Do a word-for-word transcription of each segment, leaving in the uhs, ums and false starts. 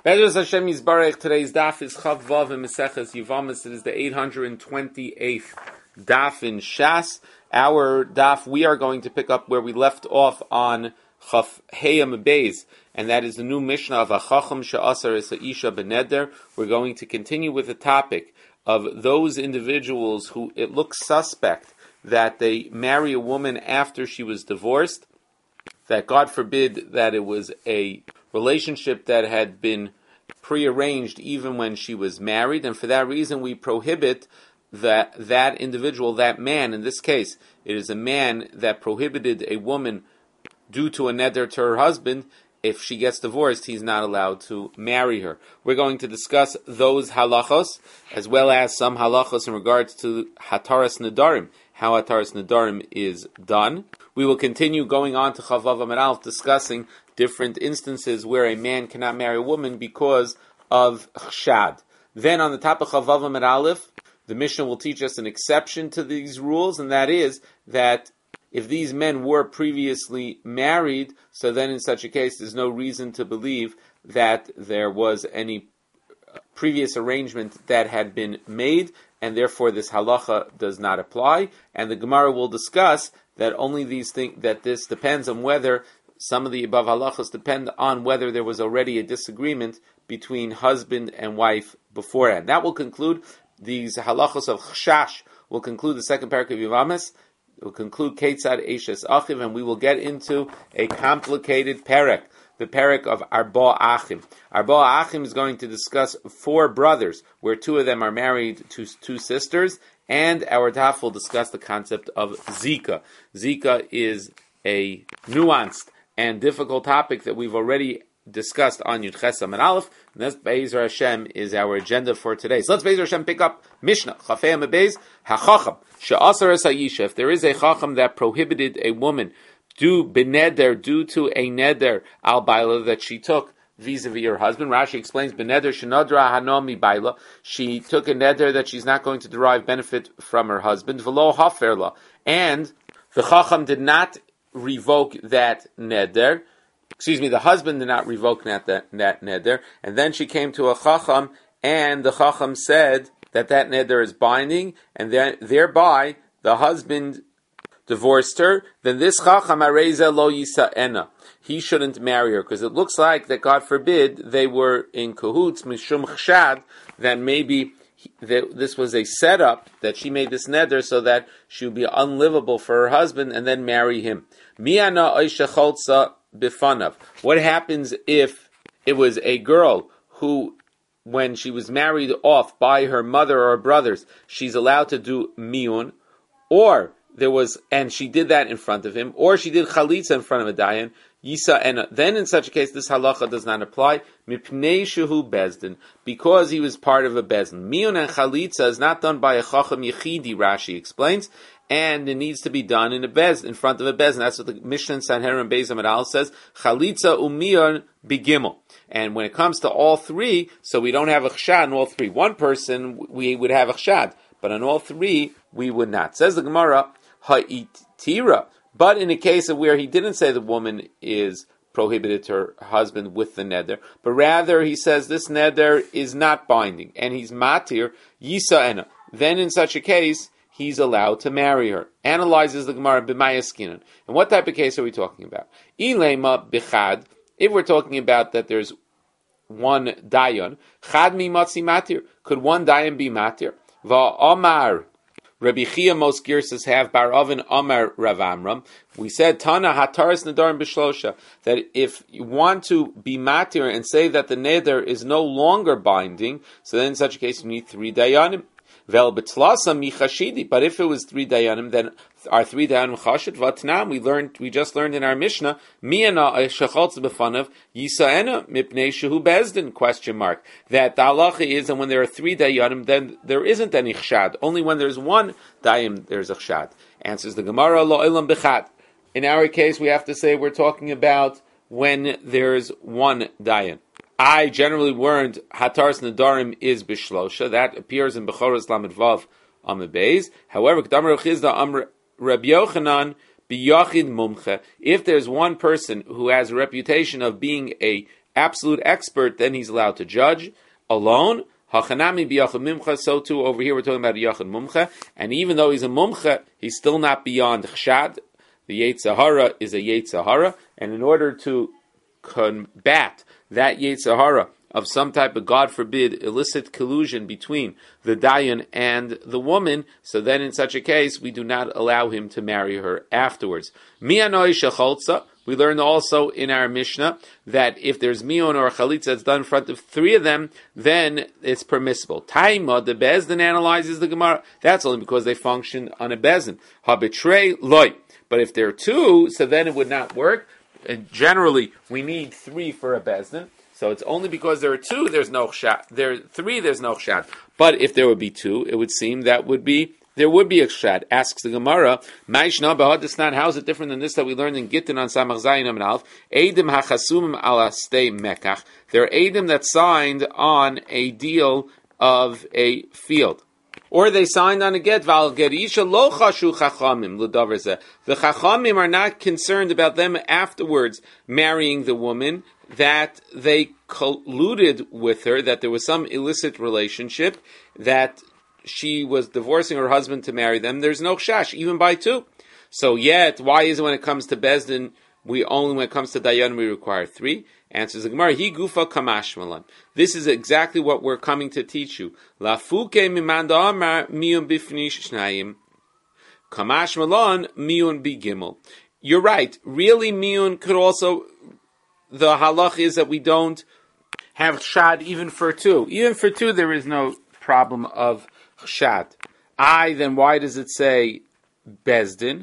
Bezos Hashem Yisbarech. Today's daf is Chav Vav in Maseches Yevamos. It is the eight hundred twenty-eighth daf in Shas. Our daf, we are going to pick up where we left off on Chav Heyam Beis, and that is the new Mishnah of Achacham She'asar Es Ha'isha B'neder. We're going to continue with the topic of those individuals who it looks suspect that they marry a woman after she was divorced, that God forbid that it was a relationship that had been prearranged even when she was married, and for that reason we prohibit that that individual, that man, in this case, it is a man that prohibited a woman due to a neder to her husband. If she gets divorced, he's not allowed to marry her. We're going to discuss those halachos, as well as some halachos in regards to hataras nedarim, how hataras nedarim is done. We will continue going on to Chavav Amud Aleph, discussing different instances where a man cannot marry a woman because of chshad. Then on the top of Chavav Amud Aleph, the Mishnah will teach us an exception to these rules, and that is that if these men were previously married, so then in such a case there's no reason to believe that there was any previous arrangement that had been made, and therefore this halacha does not apply. And the Gemara will discuss that only these things, that this depends on whether some of the above halachas depend on whether there was already a disagreement between husband and wife beforehand. That will conclude these halachas of chshash. Will conclude the second parak of Yevamos. We'll conclude Ketzad Eishes Achiv, and we will get into a complicated parak, the parak of Arba Achim. Arba Achim is going to discuss four brothers, where two of them are married to two sisters, and our daf will discuss the concept of Zika. Zika is a nuanced and difficult topic that we've already discussed on Yud Ches Amud Aleph, and this Be'ezer Hashem is our agenda for today. So let's Be'ezer Hashem pick up Mishnah Chaf Heyam Beis HaChacham She'asar Es Ha'isha. If there is a Chacham that prohibited a woman due beneder, due to a neder al baila that she took vis-a-vis her husband, Rashi explains beneder shenadra hanomi baila. She took a neder that she's not going to derive benefit from her husband. V'lo haferla, and the Chacham did not revoke that neder. Excuse me, the husband did not revoke that, that, that neder, and then she came to a chacham, and the chacham said that that neder is binding, and then thereby the husband divorced her. Then this chacham areza lo yisa'ena, he shouldn't marry her, because it looks like that, God forbid, they were in cahoots, mishum chshad, that maybe he, that this was a setup, that she made this neder so that she would be unlivable for her husband, and then marry him. Mi'ana oisha cholza bifanav. What happens if it was a girl who, when she was married off by her mother or brothers, she's allowed to do miyun, or there was, and she did that in front of him, or she did chalitza in front of a dayan, yisa, and then in such a case this halacha does not apply, mipnei shehu bezdin, because he was part of a bezdin. Miyun and chalitza is not done by a chacham yechidi, Rashi explains, and it needs to be done in a bez, in front of a bez, and that's what the Mishnah in Sanhedrin Beis Amud Aleph says, chalitza umiyon bigimel. And when it comes to all three, so we don't have a chshad in all three. One person, we would have a chshad, but on all three, we would not. Says the Gemara, ha'itira. But in a case of where he didn't say the woman is prohibited to her husband with the neder, but rather he says this neder is not binding, and he's matir, yisa'ena. Then in such a case, he's allowed to marry her. Analyzes the Gemara b'mayaskinan. And what type of case are we talking about? Ilema bichad. If we're talking about that there's one dayan, chad mi matzi matir. Could one dayan be matir? Va'amar Rabbi Chia most girsas have bar oven Amar Rav Amram. We said Tana hataras nedarim b'shlosha, that if you want to be matir and say that the neder is no longer binding, so then in such a case you need three dayanim. Vel betlasa michashidi. But if it was three dayanim, then our three dayanim chashid vatnam. We learned, we just learned in our Mishnah, miana shechaltz befanav yisaena mipnei shehu bezdin? Question mark. That the halacha is, and when there are three dayanim, then there isn't any chshad. Only when there's one dayim, there's a chshad. Answers the Gemara, lo ilam bechad. In our case, we have to say we're talking about when there's one dayan. I generally learned hataras nedarim is bishlosha. That appears in Bechoros Lamed Vav Amud Beis. However, K'damar Rav Chizda Amr Rabbi Yochanan biyachid mumche. If there's one person who has a reputation of being a absolute expert, then he's allowed to judge alone. Hachanami b'yachid mumcha, so too over here we're talking about a yachid mumcha, and even though he's a mumcha, he's still not beyond chshad. The Yetzer Hara is a Yetzer Hara, and in order to combat that Yetzer Hara of some type of, God forbid, illicit collusion between the dayan and the woman, so then in such a case, we do not allow him to marry her afterwards. Mi'anoi shecholza, we learned also in our Mishnah that if there's mion or chalitza that's done in front of three of them, then it's permissible. Taima, the Bezdin analyzes the Gemara, that's only because they function on a Bezdin. Habitrei loy. But if there are two, so then it would not work. And generally, we need three for a Bezdin. So it's only because there are two, there's no chshad. There are three, there's no chshad. But if there would be two, it would seem that would be there would be a chshad. Asks the Gemara, Ma'ishna b'hadisnan, how is it different than this that we learned in Gittin on Samach Zayin Amud Aleph? Eidim hachasumim ala stei mekach. There are eidim that signed on a deal of a field. Or they signed on a get, val gerisha lo chashu chachamim l'davar zeh. The chachamim are not concerned about them afterwards marrying the woman, that they colluded with her, that there was some illicit relationship, that she was divorcing her husband to marry them. There's no chash, even by two. So yet, why is it when it comes to Bezdin, we only, when it comes to Dayan, we require three? Answers the Gemara, Hi gufa kamash malan. This is exactly what we're coming to teach you. La fuke mimanda amar miyun bifni shnayim. Kamash malan miyun bigimel. You're right. Really, miyun could also, the halach is that we don't have shad even for two. Even for two, there is no problem of chshad. I, then why does it say Bezdin?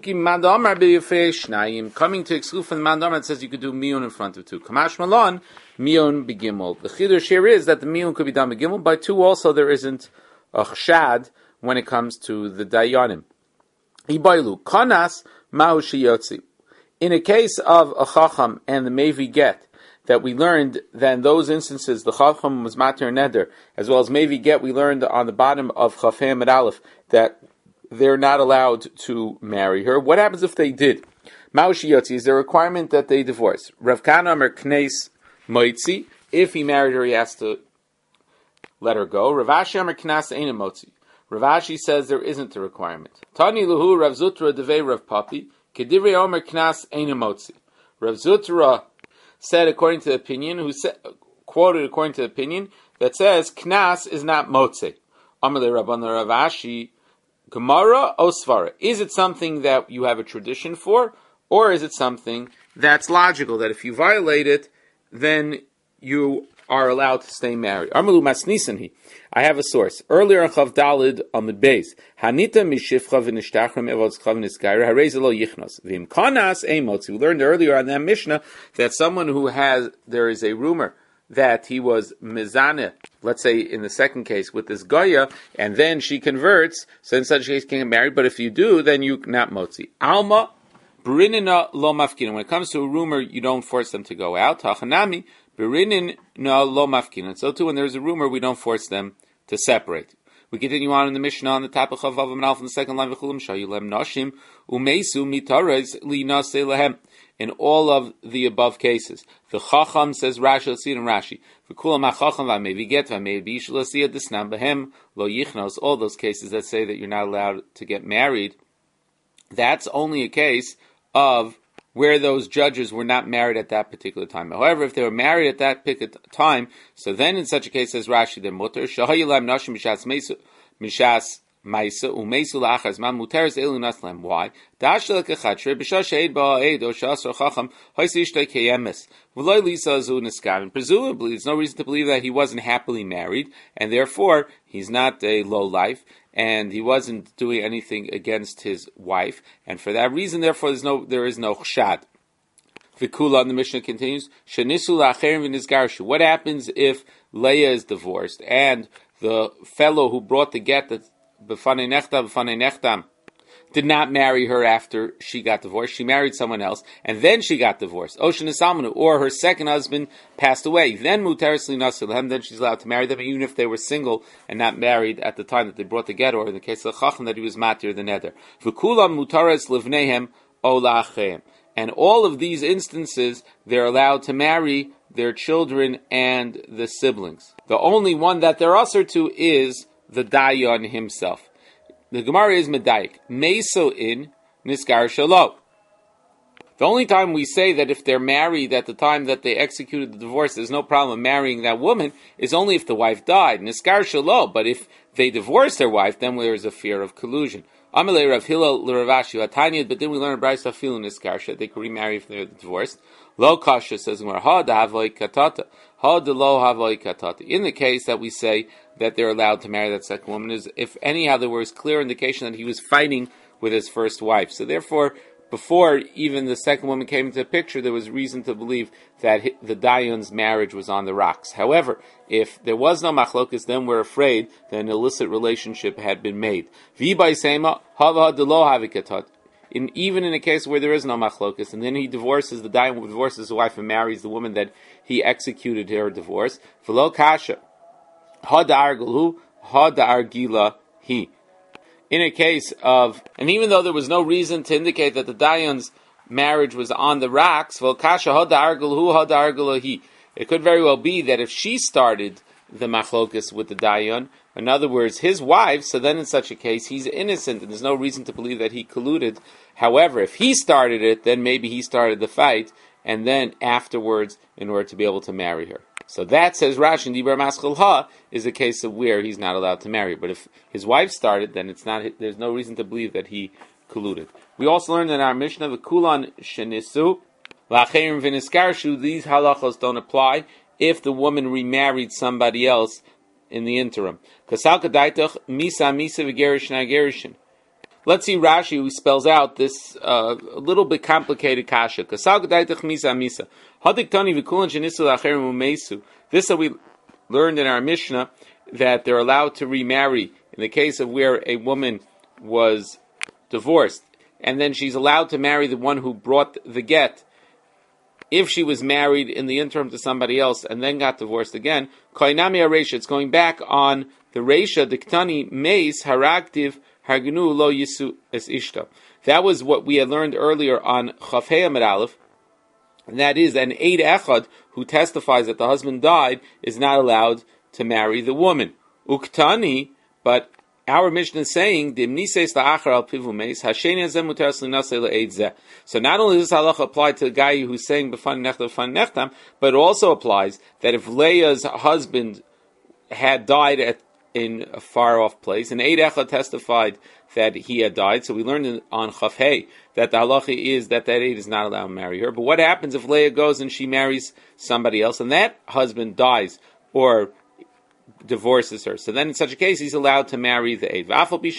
Coming to exclude from the mandamar, it says you could do miyun in front of two. Kamash malon, miyun begimel. The chidush here is that the miyun could be done begimel. By two also there isn't a chshad when it comes to the dayanim. Ibaylu kanas ma'u sheyotzi. In a case of a chacham and the mevi get, that we learned that in those instances the chacham was matir neder, as well as mevi get, we learned on the bottom of chafem and aleph that they're not allowed to marry her. What happens if they did? Ma'ushi yotzi, is there a requirement that they divorce? Rav Kana Amar knes moitzi, if he married her, he has to let her go. Rav Ashi Amar knas eina motzi. Rav Ashi says there isn't a requirement. Tani luhu Rav Zutra devei Rav Papi. Kedivrei Omer Knas Eina Motzi. Rav Zutra said, according to the opinion, who said, quoted according to the opinion, that says Knas is not Motzi. Amalei Rabban Rav Ashi, Gemara Osvara. Is it something that you have a tradition for, or is it something that's logical, that if you violate it, then you are allowed to stay married? Armalu Masnisanhi. I have a source. Earlier on Chav Dalid Amud Beis, Hanita mishifcha v'nishtachram evotzcha v'nisgaira harei lo yichnos v'im kanas eimotzi. We learned earlier on that Mishnah that someone who has, there is a rumor that he was mezaneh, let's say in the second case with this goya, and then she converts, so in such a case you can get married, but if you do, then you not motzi. Alma berinina lo mafkina. When it comes to a rumor, you don't force them to go out. Hachanami berinin no lo mafkina. So too, when there's a rumor, we don't force them to separate. We continue on in the Mishnah on the top of Chavav and Alf in the second line of Chulam Shayulem Nashim Umesu Mitarez Li Nase Lehem. In all of the above cases, the Chacham says Rashi, let's see it in Rashi. V'kulam HaChacham v'Mevi Get v'Mevi Yishlasiyah Disnam Behem Lo Yichnos. All those cases that say that you're not allowed to get married, that's only a case of where those judges were not married at that particular time. However, if they were married at that particular time, so then in such a case, says Rashi, they're mutter. Shahayilam nashim mishas meisu mishas ma'isa umeisu la'achar zman muteres elu naslam. Why? Dashel kechatre b'shas she'ed ba'aed or shasar chacham ha'isi ishtay keyemes v'loy lisa zu niskaven. Presumably, there's no reason to believe that he wasn't happily married, and therefore he's not a low life, and he wasn't doing anything against his wife, and for that reason, therefore, there's no, there is no chshad. Vikula, and the Mishnah continues, Shenisu la'acherim v'nizgarshu. What happens if Leah is divorced, and the fellow who brought the get, that b'fanei nechtam, b'fanei nechtam, did not marry her after she got divorced? She married someone else, and then she got divorced. Oshin Esamanu, or her second husband passed away. Then muteres li nasi lehem, then she's allowed to marry them, even if they were single and not married at the time that they brought the get, or in the case of the chacham that he was matir the neder. V'kulam mutares livnehem olachem. And all of these instances, they're allowed to marry their children and the siblings. The only one that they're usher to is the dayan himself. The Gemara is medayik. Meso in niskar shalo. The only time we say that if they're married at the time that they executed the divorce, there's no problem marrying that woman, is only if the wife died. Niskar shalo. But if they divorced their wife, then there is a fear of collusion. Amalei Rav Hillel l'Ravashi Hatanya, but then we learn a brayso filu niskarsha, they could remarry if they're divorced. Lo kasha says Gemara, ha da havoi katata, ha de lo havoi katata. In the case that we say that they're allowed to marry that second woman, is if anyhow there was clear indication that he was fighting with his first wife. So therefore, before even the second woman came into the picture, there was reason to believe that the Dayan's marriage was on the rocks. However, if there was no machlokas, then we're afraid that an illicit relationship had been made. In, even in a case where there is no machlokas, and then he divorces, the Dayan divorces his wife and marries the woman that he executed her divorce. V'lo kasha, ha da'argulu, ha da'argila hi. In a case of, and even though there was no reason to indicate that the Dayan's marriage was on the rocks, it could very well be that if she started the machlokas with the Dayan, in other words, his wife, so then in such a case, he's innocent, and there's no reason to believe that he colluded. However, if he started it, then maybe he started the fight, and then afterwards, in order to be able to marry her. So that, says Rashi, in Dibur Maschil Ha, is a case of where he's not allowed to marry. But if his wife started, then it's not. There's no reason to believe that he colluded. We also learned in our Mishnah, V'kulan shenisu, v'acherim v'niskarshu, these halachos don't apply if the woman remarried somebody else in the interim. Kasal kadaitach misa misa v'gerishin agerishin. Let's see Rashi, who spells out this uh, a little bit complicated kasha. This that we learned in our Mishnah, that they're allowed to remarry in the case of where a woman was divorced, and then she's allowed to marry the one who brought the get, if she was married in the interim to somebody else and then got divorced again. It's going back on the Reisha, the Ktani Meis Haraktiv Hargnu Lo Yisu Es Ishta. That was what we had learned earlier on Chafei Amud Aleph, and that is an Eid Echad who testifies that the husband died is not allowed to marry the woman. Uktani, but our Mishnah is saying, so not only does this halacha apply to the guy who's saying b'fan nechtam b'fan nechtam, but it also applies that if Leah's husband had died at in a far-off place, and Eid Echad testified that he had died, so we learned on Chafhei that the halacha is that that Eid is not allowed to marry her. But what happens if Leah goes and she marries somebody else, and that husband dies, or divorces her? So then in such a case, he's allowed to marry the Eid.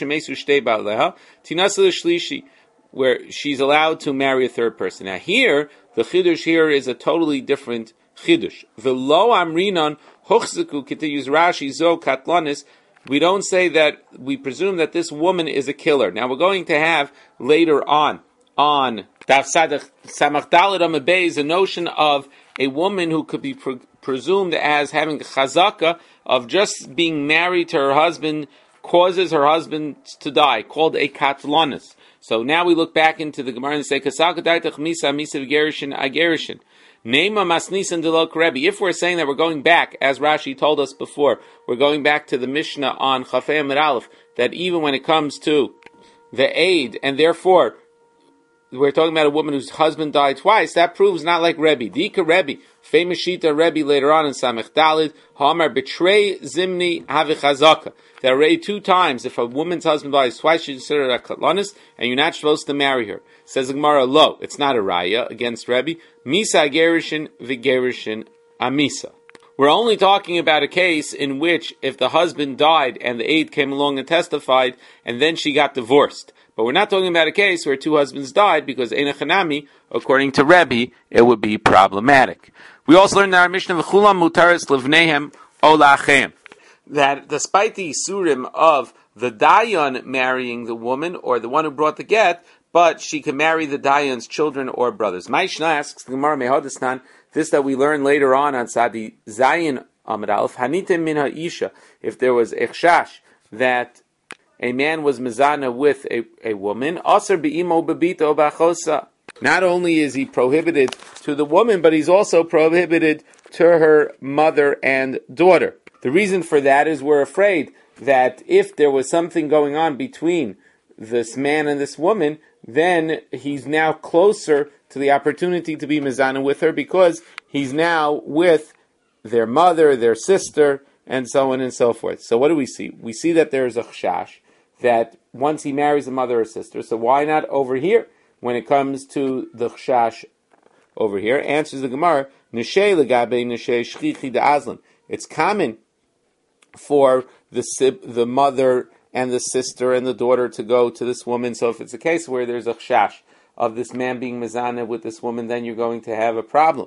Where she's allowed to marry a third person. Now here, the Chidush here is a totally different Chidush. V'lo amrinan hochziku, continues Rashi, zo katlanis. We don't say that, we presume that this woman is a killer. Now we're going to have later on, on Daf Sadach Samach Daled Amud Bey, is a notion of a woman who could be pre- presumed as having a chazaka of just being married to her husband causes her husband to die, called a katlanis. So now we look back into the Gemara and say, Kasal kadaitach misa misa v'gerishin agerishin. Nema masnisan delok Rebbe. If we're saying that we're going back, as Rashi told us before, we're going back to the Mishnah on Chafei Amud Aleph, that even when it comes to the aid, and therefore we're talking about a woman whose husband died twice, that proves not like Rebbe. Dika Rebbe, famous Shita Rebbe later on in Samech Dalid, Hamar betray Zimni Havichazaka. That already two times, if a woman's husband dies twice, she's considered a katlanis, and you're not supposed to marry her. Says the Gemara, lo, it's not a raya against Rebbe. Misa gerishin v'gerishin amisa. We're only talking about a case in which if the husband died and the aide came along and testified, and then she got divorced. But we're not talking about a case where two husbands died, because Eina Chanami, according to Rebbe, it would be problematic. We also learned in our Mishnah, V'chulam mutaris levneihem o la'achem, that despite the isurim of the dayan marrying the woman, or the one who brought the get, but she can marry the dayan's children or brothers. Maishna asks the Gemara Mehadistan, this that we learn later on on Sadi Zayin Amud Aleph, Hanitem min ha'isha, if there was ichshash, that a man was mezana with a, a woman, Aser be'imo bebita o ba'chosa, Not only is he prohibited to the woman, but he's also prohibited to her mother and daughter. The reason for that is we're afraid that if there was something going on between this man and this woman, then he's now closer to the opportunity to be mezana with her because he's now with their mother, their sister, and so on and so forth. So what do we see? We see that there's a chashash that once he marries a mother or sister, so why not over here when it comes to the chashash over here? Answers the Gemara, Neshei legabe neshei shchichi de'azlan. It's common for the the mother and the sister and the daughter to go to this woman. So if it's a case where there's a chashash of this man being mezana with this woman, then you're going to have a problem.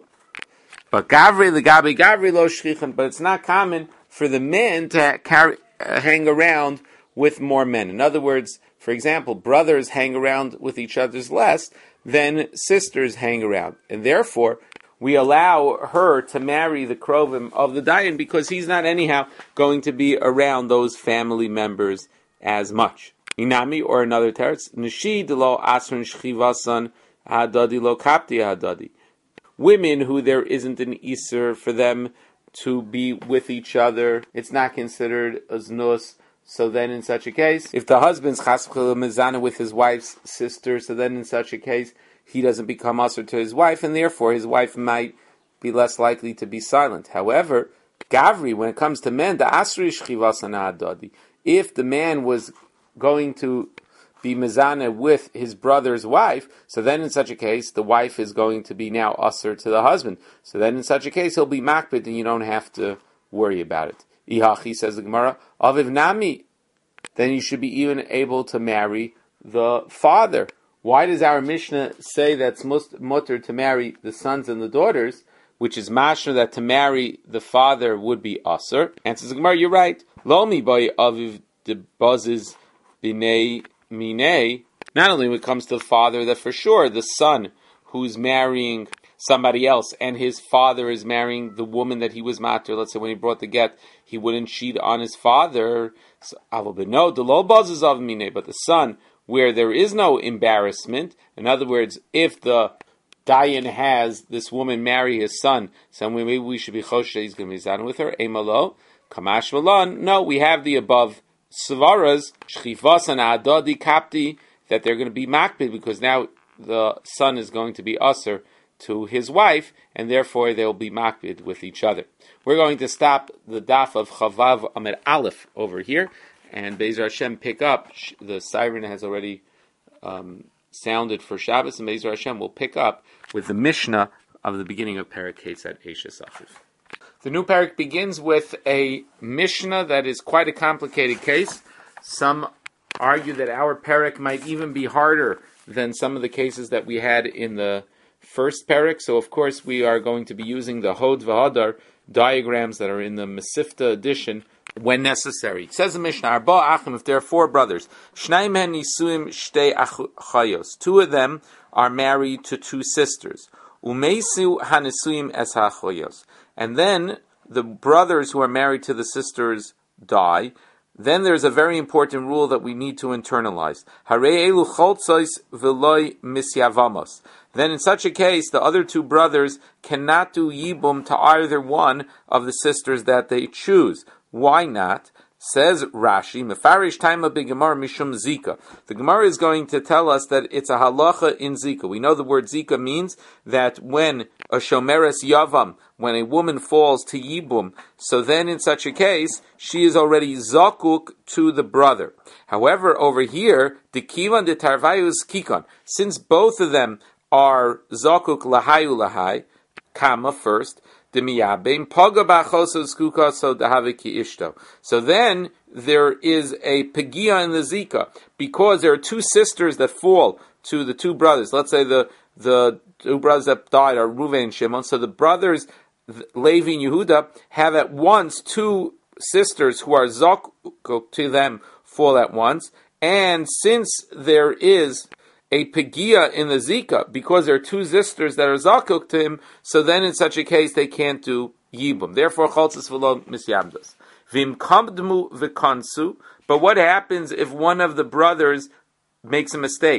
But gavri legabe gavri lo shchichan. But it's not common for the men to carry, uh, hang around with more men. In other words, for example, brothers hang around with each other's less than sisters hang around, and therefore we allow her to marry the krovim of the dayan because he's not anyhow going to be around those family members as much. Inami, or another teretz, Nishi lo asron shchivasan hadadi lo kapti hadadi. Women who there isn't an iser for them to be with each other, it's not considered a znus. So then in such a case, if the husband's chas v'chala mezana with his wife's sister, so then in such a case, he doesn't become usher to his wife, and therefore his wife might be less likely to be silent. However, Gavri, when it comes to men, the asri shchivasana adadi, if the man was going to be mezana with his brother's wife, so then in such a case, the wife is going to be now usher to the husband. So then in such a case, he'll be makbid, and you don't have to worry about it. Ihachi, says the Gemara, aviv nami, then you should be even able to marry the father. Why does our Mishnah say that's mutter to marry the sons and the daughters, which is mashna that to marry the father would be asur? Answers the Gemara, you're right. Lo mi boy aviv de bazes binei minei. Not only when it comes to the father, that for sure the son who's marrying somebody else and his father is marrying the woman that he was matter, let's say when he brought the get, he wouldn't cheat on his father. So, no, the lo bazes of minei, but the son, where there is no embarrassment. In other words, if the dayan has this woman marry his son, so maybe we should be choshe, he's going to be zan with her. Emalo, kamash malan. No, we have the above svaras, shchifas and adadi kapti, that they're going to be makbid, because now the son is going to be usher to his wife, and therefore they'll be makbid with each other. We're going to stop the daf of Chavav Amid Aleph over here, and Be'ezer Hashem pick up. The siren has already um, sounded for Shabbos, and Be'ezer Hashem will pick up with the Mishnah of the beginning of Perek Ketz at Eishes Safif. The new Perek begins with a Mishnah that is quite a complicated case. Some argue that our Perek might even be harder than some of the cases that we had in the first Perek. So, of course, we are going to be using the Hod V'Hadar diagrams that are in the Mesifta edition when necessary. It says in Mishnah, Arba Achim, if there are four brothers, Shnai men nisuim shtei achayos. Two of them are married to two sisters. Umeisu hanisuim es hachayos. And then the brothers who are married to the sisters die. Then there's a very important rule that we need to internalize. Harei elu choltzos v'loi misyavamos. Then in such a case, the other two brothers cannot do yibum to either one of the sisters that they choose. Why not? Says Rashi, Mefarish Taima B'Gemara Mishum Zika. The Gemara is going to tell us that it's a halacha in Zika. We know the word Zika means that when a shomeres yavam, when a woman falls to yibum, so then in such a case, she is already zakuk to the brother. However, over here, the kivan de tarvayus kikon, since both of them are zakuk lahayu lahai, kama first, so then there is a pegia in the zika, because there are two sisters that fall to the two brothers. Let's say the, the two brothers that died are Reuven and Shimon. So the brothers, Levi and Yehuda, have at once two sisters who are zakuk to them fall at once. And since there is a pegia in the zika, because there are two sisters that are zakuk to him, so then in such a case they can't do yibum. Therefore, choltzis v'lo misyamdos. Vim kamdmu v'kansu. But what happens if one of the brothers makes a mistake?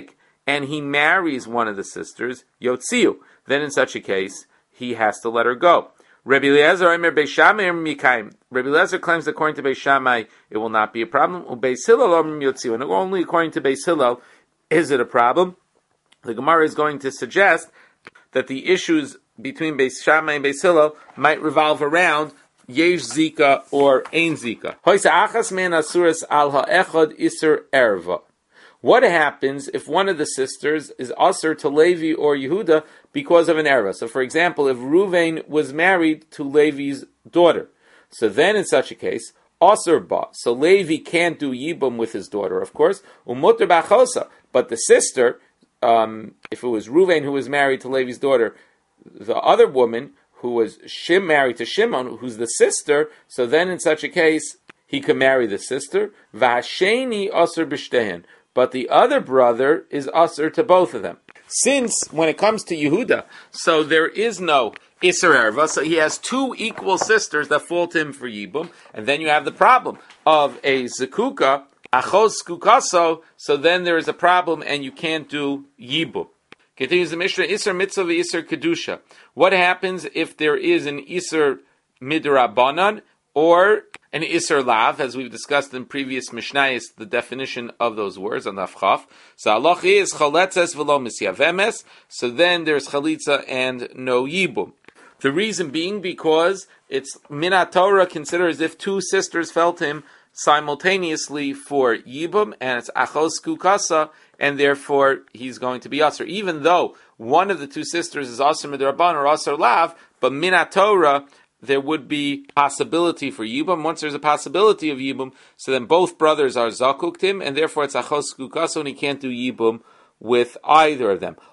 and he marries one of the sisters, Yotziu, then in such a case, he has to let her go. Rabbi Eliezer Omer Beis Shammai Mikayim. Rabbi Eliezer claims that according to Beis Shammai, it will not be a problem. Beis Hillel Omer Yotziu, and only according to Beis Hillel is it a problem. The Gemara is going to suggest that the issues between Beis Shammai and Beis Hillel might revolve around Yesh Zika or Ein Zika. Hoysa achas men asuras al ha'echad iser erva. What happens if one of the sisters is asur to Levi or Yehuda because of an erva? So, for example, if Ruvain was married to Levi's daughter, so then in such a case, asur ba. So Levi can't do yibum with his daughter, of course. Umutter bachosa, but the sister, um, if it was Ruvain who was married to Levi's daughter, the other woman who was Shim married to Shimon, who's the sister, so then in such a case he could marry the sister. Vasheni asur b'shtehen. But the other brother is usher to both of them. Since, when it comes to Yehuda, so there is no Isser Erva, so he has two equal sisters that fall to him for Yibum, and then you have the problem of a Zekuka, Achos Skukaso, so then there is a problem and you can't do Yibum. Continues the Mishnah, Isser Mitzvah Isser Kedusha. What happens if there is an Isser Midrabanan or an Isser Lav, as we've discussed in previous Mishnayos, the definition of those words on Afchaf. So Allah is Chaletzes v'lo misyavemes. So then there's Chalitza and no Yibum. The reason being because it's Minat Torah considered as if two sisters fell to him simultaneously for Yibum, and it's Achos Kukasa, and therefore he's going to be Aser. Even though one of the two sisters is Aser Midraban or Aser Lav, but Minat Torah, there would be possibility for Yibum. Once there's a possibility of Yibum, so then both brothers are Zakuktim, and therefore it's Achos Kukaso, and he can't do Yibum with either of them.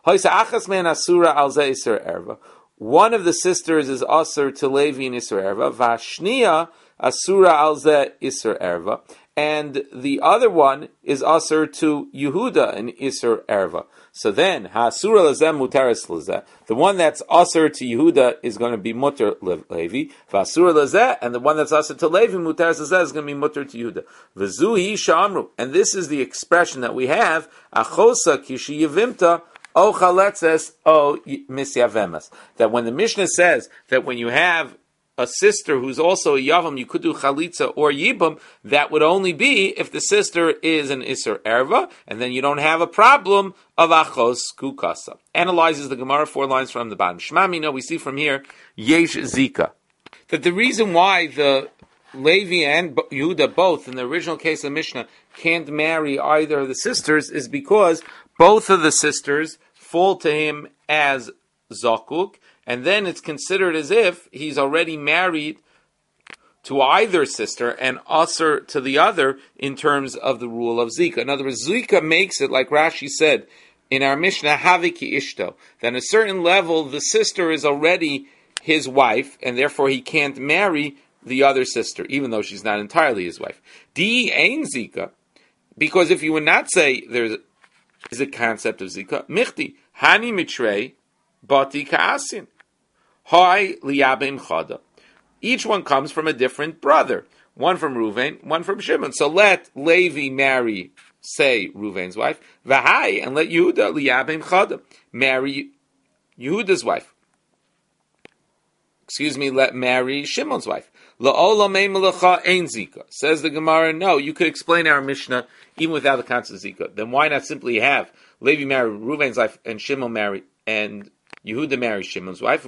One of the sisters is Asur to Levi in Isser Erva, Vashnia Asura Alze Isser Erva, and the other one is Asur to Yehuda in Isser Erva. So then, Ha'asura Lazeh Mutaris Lazeh. The one that's Asur to Yehuda is going to be Mutter Levi. V'asura Lazeh, and the one that's Asur to Levi, Mutaris Lazeh, is going to be Mutter to Yehuda. V'zuhi Shamru. And this is the expression that we have, Achosa Kishi Yevimta, O Chaletzes, O Misyavemas. That when the Mishnah says that when you have a sister who's also a Yavam, you could do Chalitza or Yibum, that would only be if the sister is an Isser Erva, and then you don't have a problem of Achos Kukasa. Analyzes the Gemara, four lines from the bottom. Shmamina, we see from here, Yesh Zika. That the reason why the Levi and Yehuda both, in the original case of Mishnah, can't marry either of the sisters is because both of the sisters fall to him as Zakuk, and then it's considered as if he's already married to either sister and Asr to the other in terms of the rule of Zika. In other words, Zika makes it, like Rashi said in our Mishnah, Haviki Ishto, that on a certain level the sister is already his wife, and therefore he can't marry the other sister, even though she's not entirely his wife. Di Ein Zika, because if you would not say there is a concept of Zika, Michti, Hani Mitrei, Bati Ka'asin. Hai liyabim chada. Each one comes from a different brother. One from Ruvain, one from Shimon. So let Levi marry, say, Ruvain's wife. V'hai, and let Yehuda liyabim chada marry Yehuda's wife. Excuse me, let marry Shimon's wife. La'olamei melacha ein zika. Says the Gemara, no, you could explain our Mishnah even without the concept of zika. Then why not simply have Levi marry Ruvain's wife and Shimon marry and Yehuda marries Shimon's wife.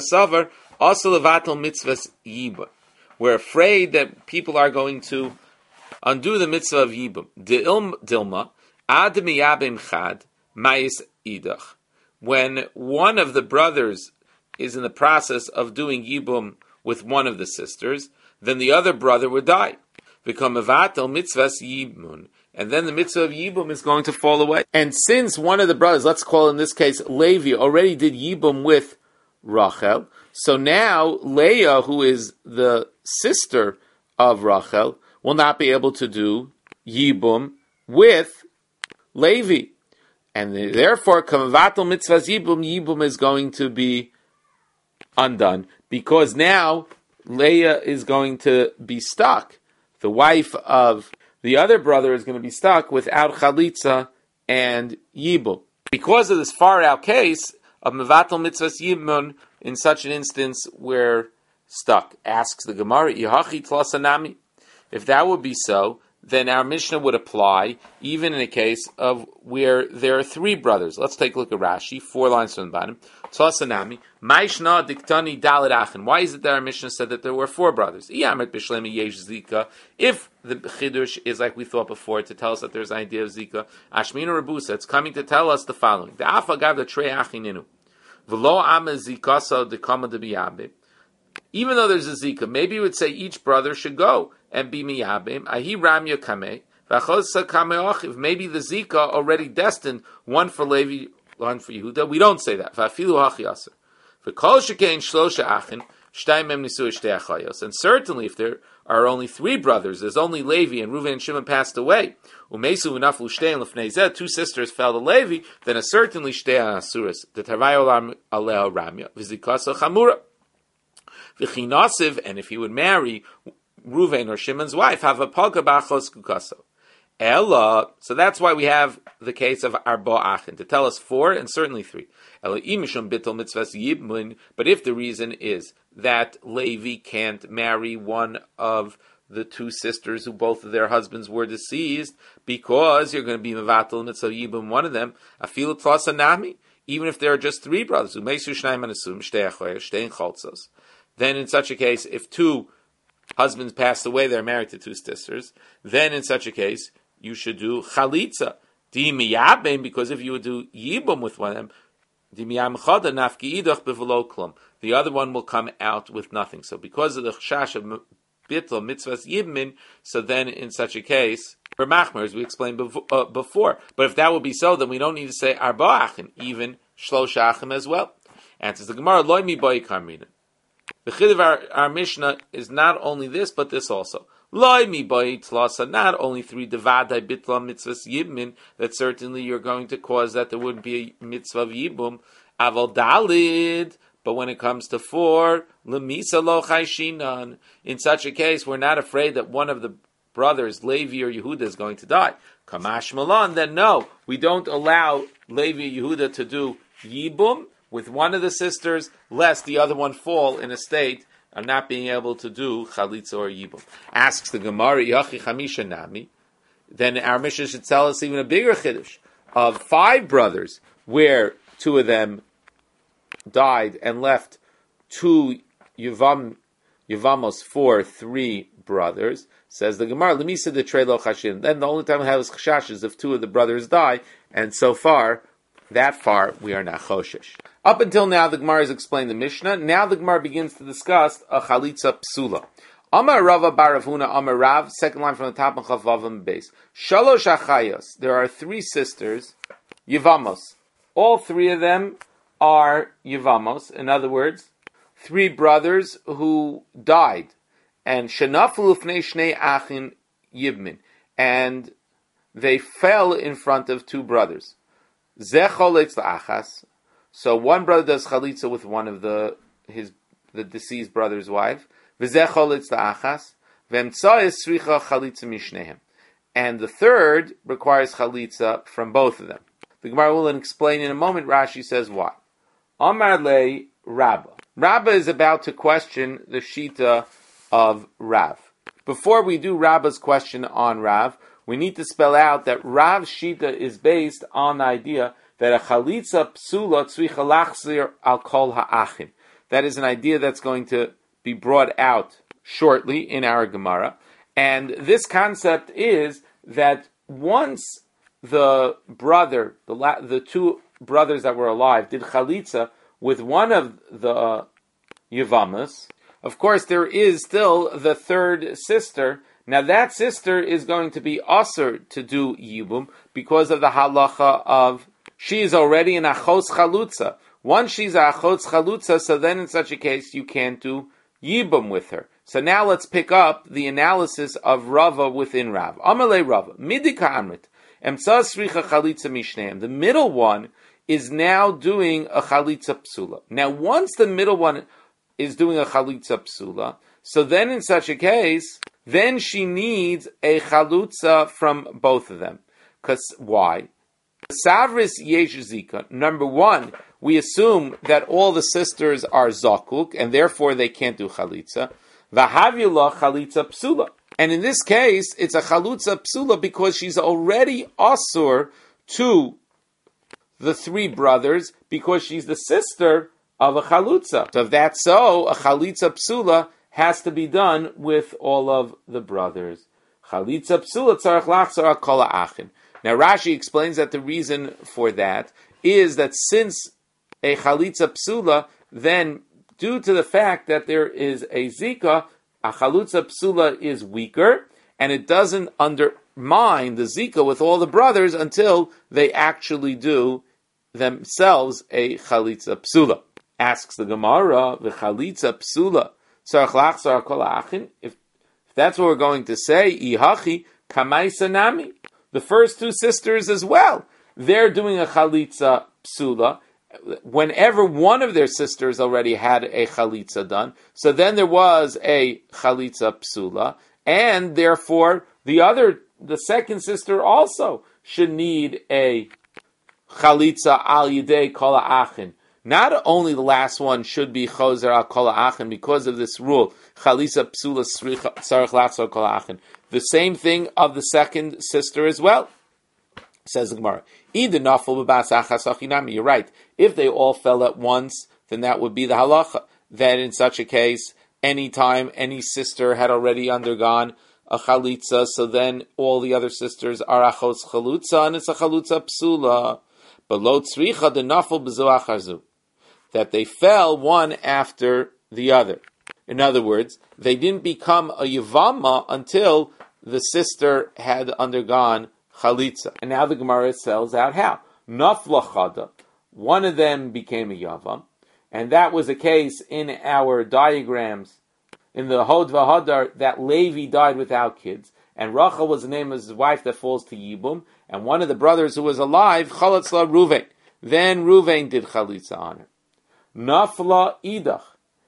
We're afraid that people are going to undo the mitzvah of Yibum. Dilma, chad, idach. When one of the brothers is in the process of doing Yibum with one of the sisters, then the other brother would die. Become avatel mitzvahs Yibum. And then the mitzvah of Yibum is going to fall away. And since one of the brothers, let's call in this case Levi, already did Yibum with Rachel, so now Leah, who is the sister of Rachel, will not be able to do Yibum with Levi. And therefore, Kamavatal mitzvahs Yibum, Yibum is going to be undone. Because now Leah is going to be stuck. The wife of the other brother is going to be stuck without Chalitza and Yibum. Because of this far out case of mevatel mitzvahs yibum, in such an instance we're stuck. Asks the Gemara, Yahachi tlasanami. If that would be so, then our Mishnah would apply even in a case of where there are three brothers. Let's take a look at Rashi, four lines from the bottom. Tlasanami, Maishna diktani dalit achin. Why is it that our Mishnah said that there were four brothers? Iyamet b'shlemi yesh zika. If the chidush is like we thought before to tell us that there's an idea of zika, Ashmina Rabusa, it's coming to tell us the following: the afa gav the trei achininu, v'lo ame zikasa dekama debiyabe. Even though there's a zika, maybe you would say each brother should go and be miyabim. Ahi ramya kameh v'achos kameh. Maybe the zika already destined one for Levi, one for Yehuda. We don't say that. V'afilu hachi aser. V'kol shekein shlosha achin shtayim mem nisu shtei achayos. And certainly, if there are only three brothers, there's only Levi and Reuven and Shimon passed away. Umesu v'naflu shtein lefnei zeh. Two sisters fell to Levi. Then it's certainly shtei asuras. The tarvai olam aleh ramya v'zikasa chamura. V'chinasiv, and if he would marry Reuven or Shimon's wife, have a palka b'achos kukaso. Ella, so that's why we have the case of arba achin, to tell us four and certainly three. Ella imishum bittul mitzvahs yibmun, but if the reason is that Levi can't marry one of the two sisters who both of their husbands were deceased, because you're going to be mevatel mitzvah yibum one of them, afilu tlasanami, even if there are just three brothers, umesu shnayim anasum shtei achoyos shtei cholzos. Then in such a case, if two husbands passed away, they're married to two sisters, then in such a case, you should do chalitza. Di miyabim, because if you would do yibum with one of them, di miyam chada nafki idach bevelo klum. The other one will come out with nothing. So because of the chash of bittul mitzvahs yibmin, so then in such a case, for machmer, as we explained before. But if that would be so, then we don't need to say arba achim, even shlosh achim as well. Answers the Gemara, loy mi boi karmina. The chid of our, our Mishnah is not only this, but this also. Loi mi boi tlasa, not only three devadai bitla mitzvahs yibmin, that certainly you're going to cause that there wouldn't be a mitzvah of yibum, aval dalid, but when it comes to four, lemisa lo chayshinan. In such a case, we're not afraid that one of the brothers, Levi or Yehuda, is going to die. Kamash malan, then no, we don't allow Levi or Yehuda to do yibum with one of the sisters, lest the other one fall in a state of not being able to do chalitza or yibum. Asks the Gemara, Yachi Chamisha Nami, then our Mishnah should tell us even a bigger chiddush of five brothers, where two of them died and left two Yavam, Yavamos for three brothers. Says the Gemara, Lemisa de Trelo Chashin. Then the only time we have is chashash is if two of the brothers die, and so far, that far, we are not choshesh. Up until now, the Gemara has explained the Mishnah. Now the Gemara begins to discuss a chalitza psula. Amar Rava bar Ravuna Amar Rav, second line from the top of Chavavim base. Shalosh achayos. There are three sisters, Yevamos. All three of them are Yevamos. In other words, three brothers who died. And Shenaflu Fnei Shnei Achin Yibmin. And they fell in front of two brothers. Zecholitz la'achas. So one brother does chalitza with one of the his the deceased brother's wife. V'zecholitz la'achas. V'emtzah esricha chalitza mishnehem. And the third requires chalitza from both of them. The Gemara will explain in a moment. Rashi says why. Amar le Rabba. Rabba is about to question the shita of Rav. Before we do Rabba's question on Rav, we need to spell out that Rav's shita is based on the idea that a chalitza psula tzricha lachzir al kol ha'achim. That is an idea that's going to be brought out shortly in our Gemara. And this concept is that once the brother, the la- the two brothers that were alive, did chalitza with one of the uh, Yevamas, of course there is still the third sister. Now that sister is going to be usher to do yibum because of the halacha of she is already an achos chalutza. Once she's a achos chalutza, so then in such a case you can't do yibum with her. So now let's pick up the analysis of Rava within Rav. Amalei Rava, midika amrit, emtzah sricha chalitza mishneim. The middle one is now doing a chalitza psula. Now once the middle one is doing a chalitza psula, so then in such a case, then she needs a chalutza from both of them. Because why? Savris yesh zika. Number one, we assume that all the sisters are zakuk, and therefore they can't do chalitza. V'havila chalitza psula. And in this case, it's a chalutza psula because she's already asur to the three brothers because she's the sister of a chalutza. So if that's so, a chalitza psula has to be done with all of the brothers. Chalitza psula tzarech lachzor kol ha'achin. Now Rashi explains that the reason for that is that since a chalitza psula, then due to the fact that there is a zika, a chalutza psula is weaker, and it doesn't undermine the zika with all the brothers until they actually do themselves a chalitza psula. Asks the Gemara, the chalitza psula tzarech lachzor kol ha'achin. If that's what we're going to say, ihachi kamaisa nami. The first two sisters as well, they're doing a chalitza psula whenever one of their sisters already had a chalitza done. So then there was a chalitza psula, and therefore the other, the second sister also should need a chalitza al yidei kol ha'achin. Not only the last one should be chozer al kol ha'achin because of this rule, chalitza psula tzarech lachzor kol ha'achin. The same thing of the second sister as well. Says the Gemara, you're right. If they all fell at once, then that would be the halacha. That in such a case, any time any sister had already undergone a chalitza, so then all the other sisters are achos chalutza, and it's a chalutza psula. But lo tzricha de nafel b'zu acharzu, that they fell one after the other. In other words, they didn't become a yavama until the sister had undergone chalitza. And now the Gemara spells out how. Nafla chada, one of them became a yavam, and that was a case in our diagrams, in the Hod V'Hadar, that Levi died without kids, and Rachel was the name of his wife that falls to Yibum, and one of the brothers who was alive, Chalatzla Ruvain. Then Ruvain did chalitza on her. Nafla idach.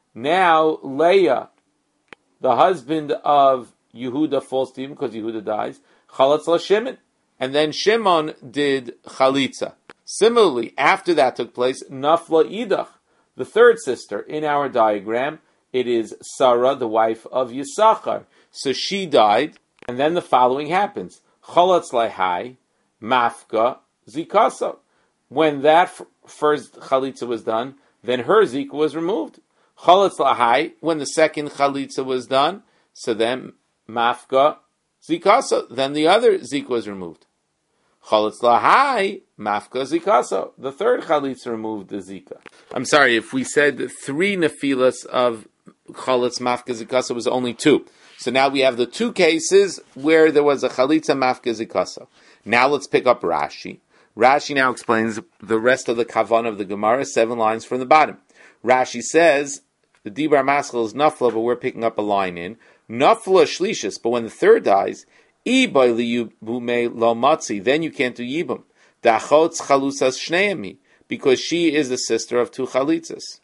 Now Leah, the husband of Yehuda, falls to him because Yehuda dies. Chalatzla Shimon. And then Shimon did chalitza. Similarly, after that took place, Nafla idach, the third sister in our diagram, it is Sarah, the wife of Yisachar. So she died, and then the following happens. Chalatzla hai, mafka, zikasa. When that f- first chalitza was done, then her zika was removed. Chalatzla hai, when the second chalitza was done, so then mafka, zikasa, then the other zika was removed. Chalatzla hai, mafka, zikasa. The third chalitza removed the zika. I'm sorry, if we said three nefilas of chalitz, mafka, zikasa, was only two. So now we have the two cases where there was a chalitza, mafka, zikasa. Now let's pick up Rashi. Rashi now explains the rest of the kavan of the Gemara, seven lines from the bottom. Rashi says, the Dibar Maskal is nafla, but we're picking up a line in. Nafla shlishis, but when the third dies, Ibai liyubume lo matzi, then you can't do yibum. Dachotz chalusas shneimi, because she is the sister of two chalitzas.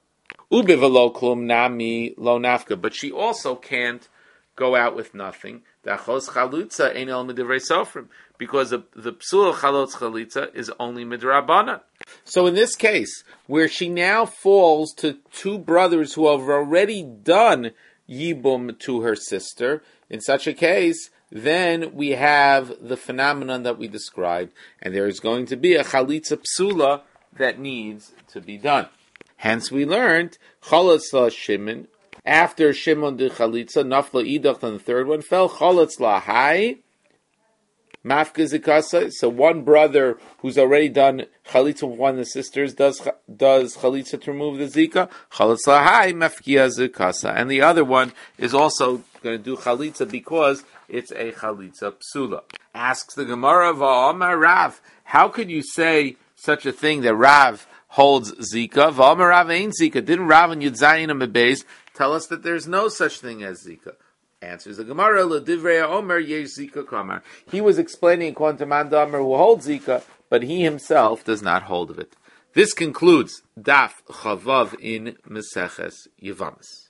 Ubivalo klum nami lo nafka, but she also can't go out with nothing. Dachos chalutza ein el midivrei sofrim, because the, the psul chalotz chalitza is only midrabanan. So in this case, where she now falls to two brothers who have already done yibum to her sister, in such a case, then we have the phenomenon that we described, and there is going to be a chalitza psula that needs to be done. Hence we learned, chalatzla Shimon, after Shimon did chalitza, nafla idach, and the third one fell, chalatzla hai, mafka zikasa. So one brother who's already done chalitza with one of the sisters does does chalitza to remove the zika, chalatzla hai, mafkia zikasa. And the other one is also going to do chalitza because it's a chalitza psula. Asks the Gemara, Va'amar Rav, how could you say such a thing that Rav holds zika? Va'amar Rav ain't zika. Didn't Rav and Yudzayin and Mebeis tell us that there's no such thing as zika? Answers the Gemara, L'divrei Omer yesh zika kamar. He was explaining according to Man Damer who holds zika, but he himself does not hold of it. This concludes Daf Chavav in Meseches Yevamos.